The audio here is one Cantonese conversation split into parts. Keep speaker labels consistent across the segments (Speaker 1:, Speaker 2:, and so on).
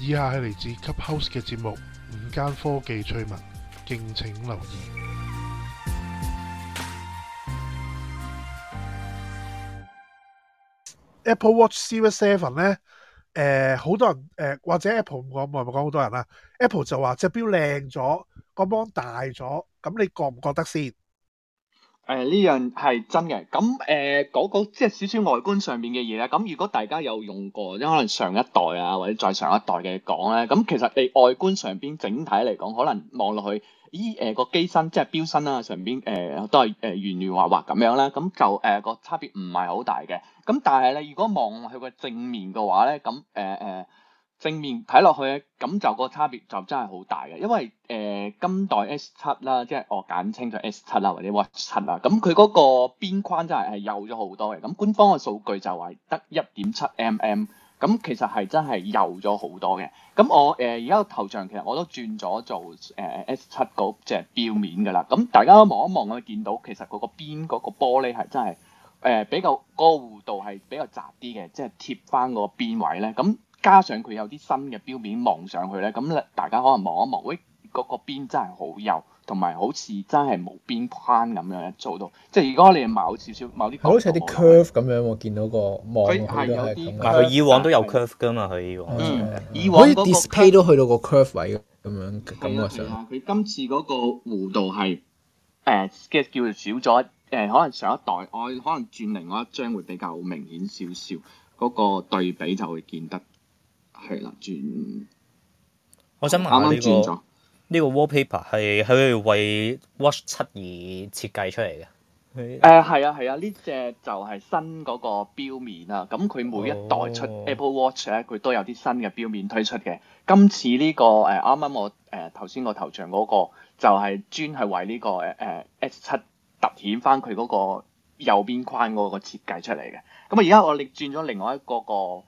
Speaker 1: 以下係嚟自 Clubhouse 嘅節目午間科技趣聞，敬請留意。Apple Watch Series 7咧，好多人或者 Apple 唔講好多人啦。Apple 就話隻錶靚咗，個芒大咗，咁你覺唔覺得先？
Speaker 2: 呢樣係真嘅，咁嗰個即係少少外觀上面嘅嘢咧。咁如果大家有用過，即係可能上一代啊，或者再上一代嘅講咧，咁其實你外觀上邊整體嚟講，可能望落去，個機身即係錶身啦，上邊都係圓圓滑滑咁樣啦，咁就個差別唔係好大嘅。咁但係咧，如果望佢個正面嘅話咧，咁正面睇落去咧，咁就個差別就真係好大嘅，因為今代 S7 啦，即係我簡稱咗 S7 啦，或者 Watch 7啦，咁佢嗰個邊框真係幼咗好多嘅。咁官方嘅數據就係得1.7mm，咁其實係真係幼咗好多嘅。咁我而家個頭像其實我都轉咗做S7 嗰隻錶面㗎啦。咁大家望一望可以見到，其實嗰個邊嗰個玻璃係真係比較嗰個弧度係比較窄啲嘅，即係貼翻個邊位咧。咁加上佢有啲新嘅錶面望上去咧，咁大家可能望一望，喂，嗰個邊真係好幼，同埋好似真係冇邊框咁樣做到。即係如果你係某少少某啲角度，
Speaker 3: 好似有啲 curve 咁樣喎，見到個望
Speaker 2: 佢係有啲
Speaker 3: 咁
Speaker 4: 唔係佢以往都有 curve 噶嘛，佢以往。
Speaker 2: 以往
Speaker 3: 好似
Speaker 2: 嗰個
Speaker 3: display 都去到個 curve 位咁樣感覺
Speaker 2: 係
Speaker 3: 上。
Speaker 2: 啊，佢今次嗰個弧度係嘅叫做少咗可能上一代我可能轉另外一張會比較明顯少少，嗰個對比就會見得係啦，轉。
Speaker 4: 我想問
Speaker 2: 啱啱
Speaker 4: 下
Speaker 2: 轉咗。
Speaker 4: 呢個 wallpaper 係佢為 Watch 7而設計出嚟嘅。
Speaker 2: 係啊，呢隻就係新嗰個錶面啦。咁佢每一代出 Apple Watch 咧，佢都有啲新嘅錶面推出嘅。今次呢個啱啱我頭先個頭像嗰個就係專係為呢個S7凸顯翻佢嗰個右邊框嗰個設計出嚟嘅。咁而家我哋轉咗另外一個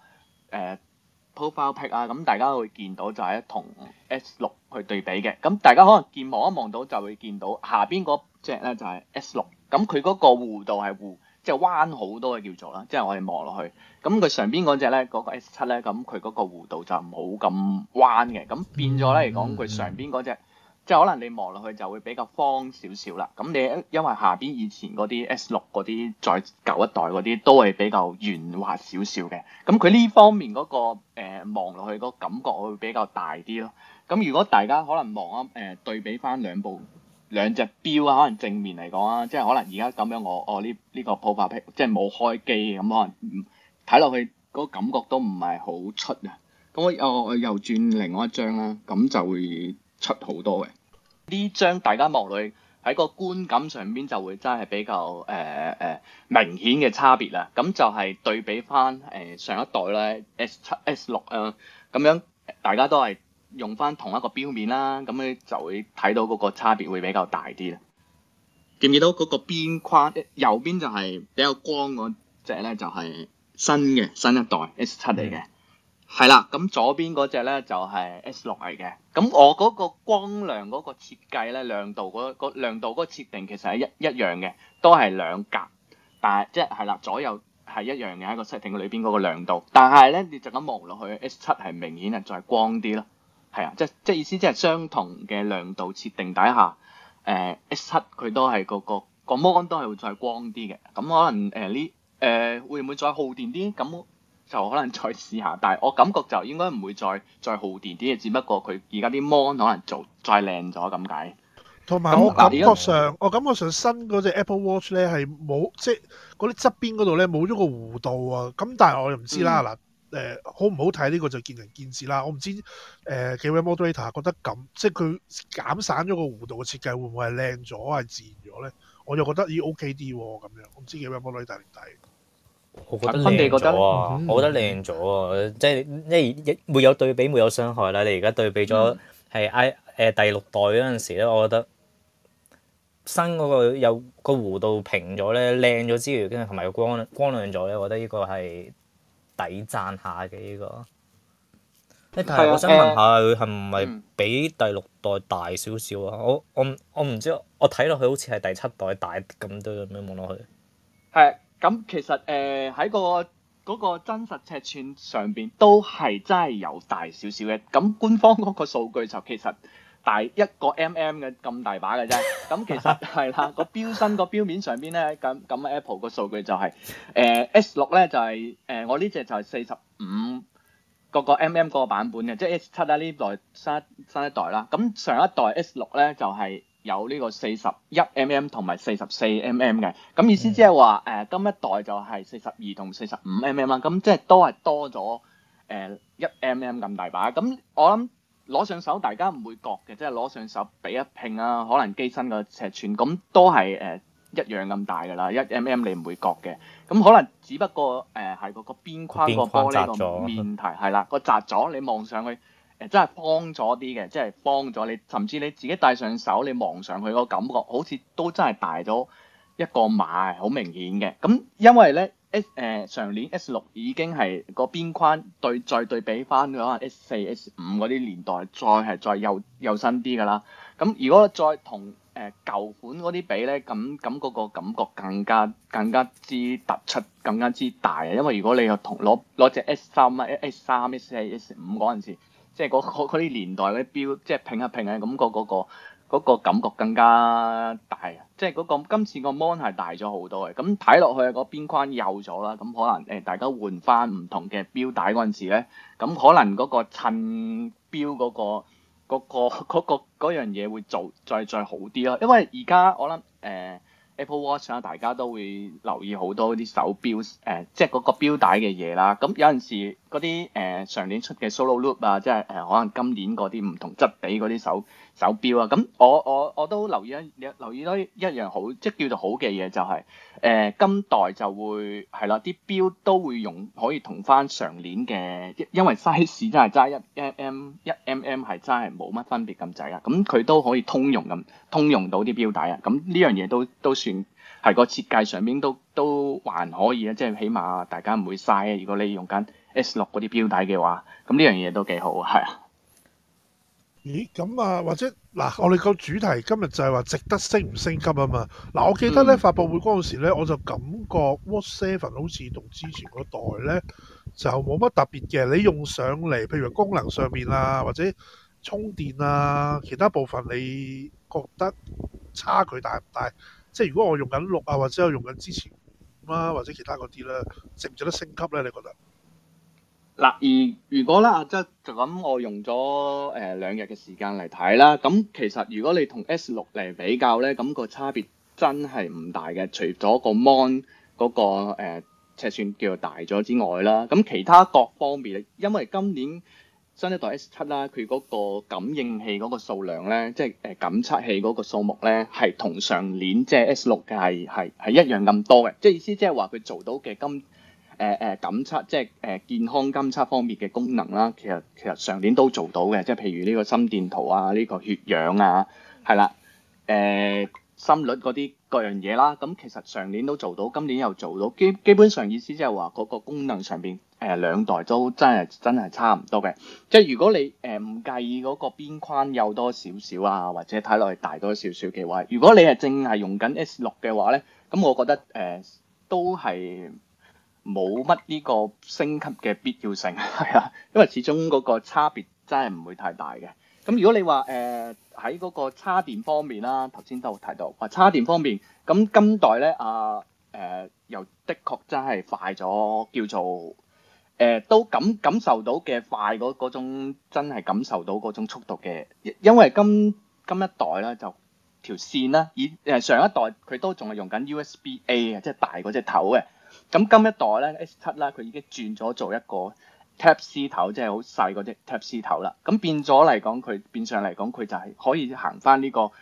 Speaker 2: profile pic 啊，咁大家會見到就係同 S6 去對比嘅。咁大家可能望一望到就會見到下邊嗰隻咧就係 S6，咁佢嗰個弧度係即係彎好多嘅叫做啦，即係我哋望落去。咁佢上邊嗰隻咧嗰個 S7咧，咁佢嗰個弧度就冇咁彎嘅，咁變咗咧嚟講，佢上邊嗰隻即係可能你望落去就會比較方少少啦。咁你因為下邊以前嗰啲 S6 嗰啲再舊一代嗰啲都係比較圓滑少少嘅，咁佢呢方面嗰個望落去嗰個感覺會比較大啲咯。咁如果大家可能望對比翻兩隻錶啊，可能正面嚟講啊，即係可能而家咁樣我呢個 profile pic 即係冇開機咁，可能睇落去嗰個感覺都唔係好出啊。咁我又轉另外一張啦，咁就會出好多嘅。呢張大家望落去喺個觀感上邊就會真係比較明顯嘅差別啦。咁就係對比翻上一代咧 S7、S6 啊咁樣，大家都係用翻同一個錶面啦，咁你就會睇到嗰個差別會比較大啲啦。見唔見到嗰個邊框右邊就係比較光嗰隻咧，就係新一代 S7 嚟嘅。係啦，咁左邊嗰隻咧就係 S6 嚟嘅。咁我嗰個光亮嗰個設計咧，亮度嗰個設定其實係一樣嘅，都係兩格，但係即係啦，左右係一樣嘅喺個 setting 裏邊嗰個亮度。但係咧，你就咁望落去 S7 係明顯係再光啲咯。係啊，即係意思即係相同嘅亮度設定底下，S7 佢都係個 mon 都係會再光啲嘅。咁可能會唔會再耗電啲？咁就可能再試下，但係我感覺就應該唔會再耗電啲嘅，只不過佢而家啲 mon 可能做再靚咗咁解。
Speaker 1: 同埋我感覺上新嗰隻 Apple Watch 咧係冇，即係嗰啲側邊嗰度咧冇咗個弧度啊。咁但係我又唔知啦。嗱好唔好睇呢個就見仁見智啦。我唔知幾位 moderator 覺得咁，即係佢減散咗個弧度嘅設計會唔會係靚咗係自然咗咧？我就覺得OK 啲喎咁樣。我唔知幾位 moderator 點睇？
Speaker 4: 我覺得靚咗啊！我覺得靚咗啊！即係沒有對比沒有傷害啦。你而家對比咗係第6代嗰陣時咧，我覺得新嗰個有個弧度平咗咧，靚咗之餘，跟住同埋光亮咗咧，我覺得呢個係抵讚下嘅呢個。但係我想問下佢係唔係比第6代大少少啊？我唔知，我睇落去好似係第7代大咁多咁樣望落去。
Speaker 2: 係。咁其實喺個嗰個真實尺寸上邊都係真係有大少少嘅。咁官方嗰個數據就其實大一個 嘅咁大把嘅啫。咁其實係啦，個標身個標面上邊咧，咁 Apple 個數據就係S6咧就係我呢隻就係45個 嗰個版本嘅，即係 S7 啦呢代新一代啦。咁上一代 S6咧就係有呢個41同埋44嘅。咁意思即係話今一代就係42同45啦。咁即係都係多咗1咁大把。咁我諗攞上手大家唔會覺嘅，即係攞上手比一拼啊，可能機身個尺寸咁都係一樣咁大㗎啦，1你唔會覺嘅。咁可能只不過係個邊框個玻璃個面題係啦，個窄咗，你望上去真係方咗啲嘅，即係方咗你，甚至你自己戴上手，你望上去個感覺好似都真係大咗一個碼，好明顯嘅。咁因為咧上年 S6 已經係個邊框再對比翻可能 S4、S5 嗰啲年代，再幼身啲㗎啦。咁如果再同舊款嗰啲比咧，咁嗰個感覺更加之突出，更加之大啊！因為如果你又同攞隻 S3 啊、S3、S4、S5 嗰陣時，即係嗰啲年代嗰啲標，即係拼一拼啊，咁嗰個感覺更加大啊！即係今次個 mon 係大咗好多嘅，咁睇落去個邊框幼咗啦，咁可能大家換翻唔同嘅標帶嗰陣時咧，咁可能嗰個襯標嗰樣嘢會再好啲咯，因為而家我諗Apple Watch 啊，大家都會留意好多啲手錶即係嗰個錶帶嘅嘢啦。咁有陣時嗰啲上年出嘅 Solo Loop 啊，即係可能今年嗰啲唔同質地嗰啲手錶啊，咁我都留意到一樣好，即係叫做好嘅嘢就係今代就會係啦，啲錶都會可以同翻上年嘅，因為 size 真係揸1mm 係真係冇乜分別咁滯啊。咁佢都可以通用到啲錶帶啊。咁呢樣嘢都算係個設計上面都還可以啊，即係起碼大家唔會嘥啊。如果你用緊 S6 嗰啲錶帶嘅話，咁呢樣嘢都幾好，係啊。
Speaker 1: 咦，咁啊，或者嗱，我哋個主題今日就係話值得升唔升級啊嘛。嗱，我記得咧發佈會嗰陣時咧，我就感覺 Watch 7好似同之前嗰代咧就冇乜特別嘅。你用上嚟，譬如功能上面啊，或者充電啊，其他部分你覺得差距大唔大？即係如果我用緊6啊，或者我用緊之前啊，或者其他嗰啲咧，值唔值得升級咧？你覺得？
Speaker 2: 嗱，而如果咧即係就咁，我用咗2日嘅時間嚟睇啦。咁其實如果你同 S6 嚟比較咧，咁個差別真係唔大嘅，除咗個 mon 嗰個尺寸叫做大咗之外啦。咁其他各方面，因為今年新一代 S7 啦，佢嗰個感應器嗰個數量咧，即係感測器嗰個數目咧，係同上年即係 S6 嘅係一樣咁多嘅。即係意思即係話佢做到嘅感測，即係健康監測方面嘅功能啦，其實上年都做到嘅，即係譬如呢個心電圖啊，呢個血氧啊，係啦，心率嗰啲各樣嘢啦，咁其實上年都做到，今年又做到，基本上意思即係話嗰個功能上邊兩代都真係差唔多嘅。即係如果你唔介意嗰個邊框有多少少啊，或者睇落去大多少少嘅話，如果你係淨係用緊 S6 嘅話咧，咁我覺得都係冇乜呢個升級嘅必要性，係啊，因為始終嗰個差別真係唔會太大嘅。咁如果你話喺嗰個叉電方面啦，頭先都提到話叉電方面，咁今代咧又的確真係快咗，叫做都感受到嘅快嗰種，真係感受到嗰種速度嘅，因為今一代咧就條線啦，上一代佢都仲係用緊 USB-A 嘅，即係大嗰隻頭嘅。咁今一代咧 S7 啦，佢已經轉咗做一個 Type-C 頭，即係好細嗰隻 Type-C 頭啦。咁變相嚟講，佢就係可以行翻呢個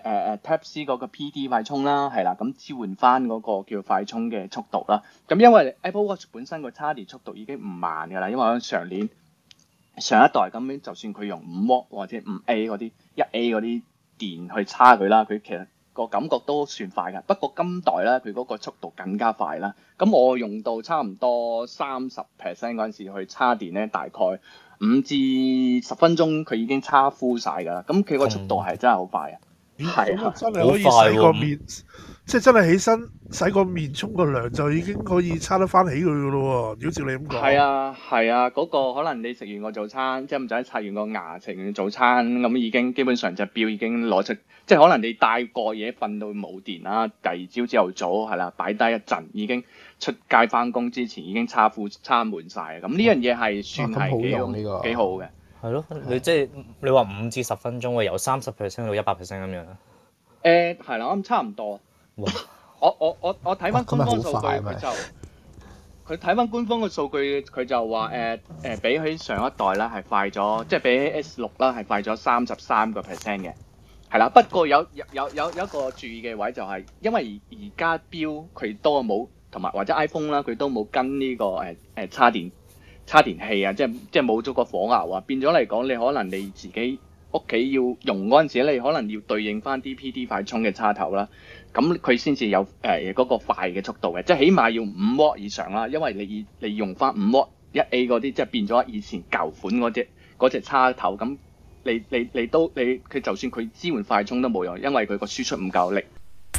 Speaker 2: Type-C 嗰個 PD 快充啦，係啦，咁支援翻嗰個叫快充嘅速度啦。咁因為 Apple Watch 本身個叉電速度已經唔慢㗎啦，因為上一代咁樣，就算佢用5W或者5A 嗰啲1A 嗰啲電去叉佢啦，佢其實個感覺都算快㗎，不過今代咧佢嗰個速度更加快啦。咁我用到差唔多30% 嗰陣時去叉電咧，大概5至10分鐘佢已經叉 full 晒㗎啦。咁佢個速度係真係好快啊！
Speaker 1: 咁啊真係可以洗個面，即係真係起身洗個面沖個涼就已經可以撐得翻起佢噶咯喎。如果照你咁講，
Speaker 2: 係啊，嗰個可能你食完個早餐，即係唔使刷完個牙，食完早餐咁已經基本上隻錶已經攞出，即係可能你帶過夜瞓到冇電啦，第二朝朝頭早係啦，擺低一陣已經出街翻工之前已經叉滿晒。咁呢樣嘢係算係幾好嘅。
Speaker 4: 係咯，你即係你話5至10分鐘，由30%到100%咁樣。
Speaker 2: 係啦，我諗差唔多。
Speaker 4: 哇！
Speaker 2: 我睇翻官方數據，佢睇翻官方嘅數據，佢就話比起上一代啦係快咗，即係比起 S6啦係快咗33%嘅。係啦，不過有一個注意嘅位就係，因為而家錶佢都冇同埋或者 iPhone 啦，佢都冇跟呢個插電器啊，即係冇咗個火牛啊，變咗嚟講，你可能你自己屋企要用嗰陣時，你可能要對應翻 DPD 快充嘅插頭啦，咁佢先至有嗰個快嘅速度嘅，即係起碼要5 W 以上啦，因為你用翻5 W 1A 嗰啲，即係變咗以前舊款嗰隻插頭，咁你佢就算佢支援快充都冇用，因為佢個輸出唔夠力。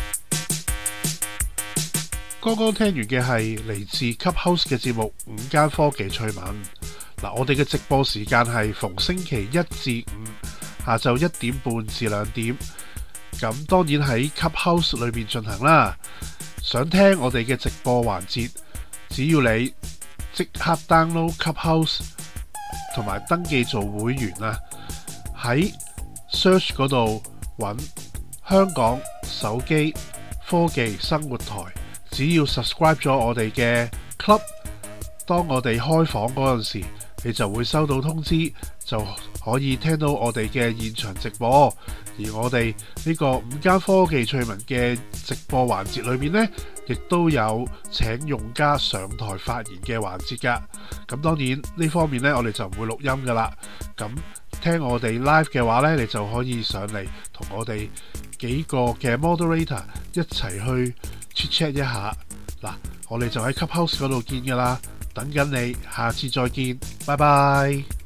Speaker 1: 剛剛聽完嘅係嚟自 Clubhouse 嘅節目午間科技趣聞。嗱，我哋嘅直播時間係逢星期1至5下晝1點半至2點。咁當然喺 Clubhouse 裏面進行啦。想聽我哋嘅直播環節，只要你即刻 download Clubhouse 同埋登記做會員啊，喺 search 嗰度揾香港手機科技生活台。只要 subscribe 咗我哋嘅 club， 當我哋開房嗰陣時，你就會收到通知，就可以聽到我哋嘅現場直播。而我哋呢個午間科技趣聞嘅直播環節裏面呢，亦都有請用家上台發言嘅環節㗎。咁當然呢方面呢，我哋就唔會錄音㗎啦。咁聽我哋 live 嘅話呢，你就可以上嚟同我哋幾個嘅 moderator 一齊去chat 一下。嗱，我哋就喺 Clubhouse 嗰度見㗎啦，等緊你，下次再見，拜拜。